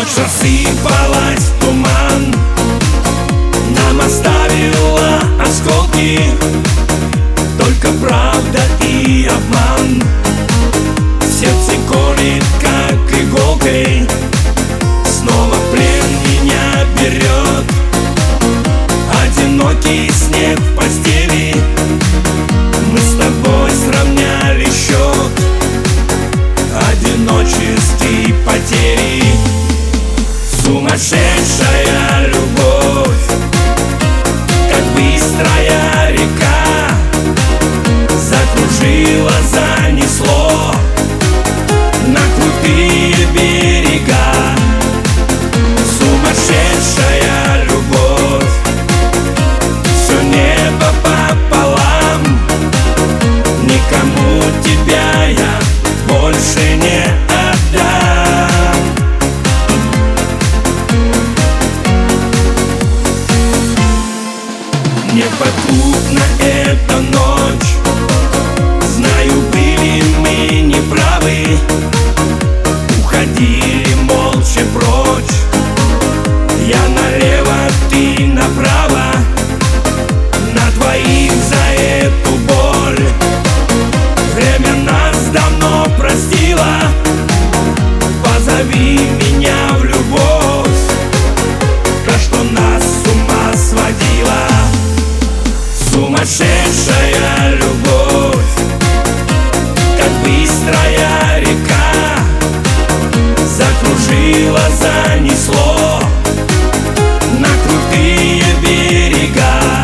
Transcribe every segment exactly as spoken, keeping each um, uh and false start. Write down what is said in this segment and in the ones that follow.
Рассыпалась в туман, нам оставила осколки, только правда и обман. Сердце колет, как иголкой, снова плен меня берет. Одинокий снег в постели, мы с тобой сравняли счет одиночестве и потери. Сумасшедшая любовь, как быстрая река, закружила, занесло на крутые берега. Сумасшедшая любовь, все небо пополам, никому тебя я больше не отдам. Неподкупна эта ночь, знаю, были мы неправы, уходили молча прочь. Я налево, ты направо, на двоих за эту боль. Время нас давно простило, позови меня в любовь, та, что нас с ума сводила. Сумасшедшая любовь, как быстрая река, закружила, занесло на крутые берега.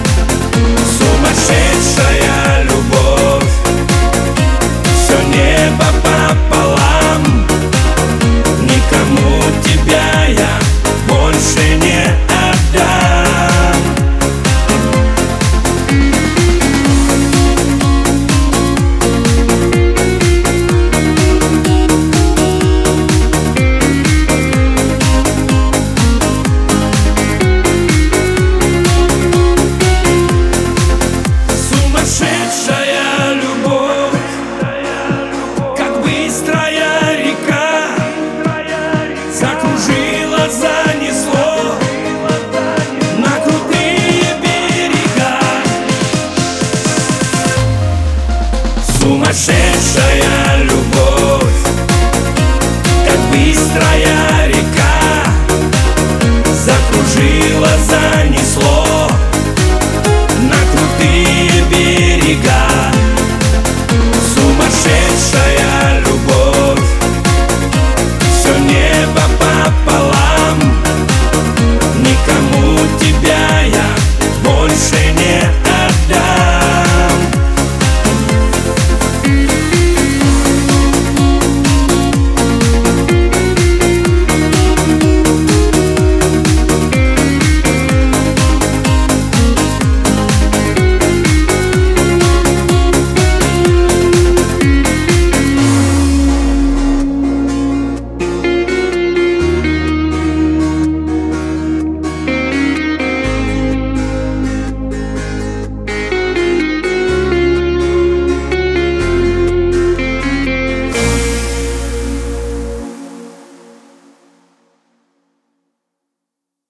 Сумасшедшая любовь, все небо пополам, никому тебя я больше не отдам. Сумасшедшая любовь, как быстро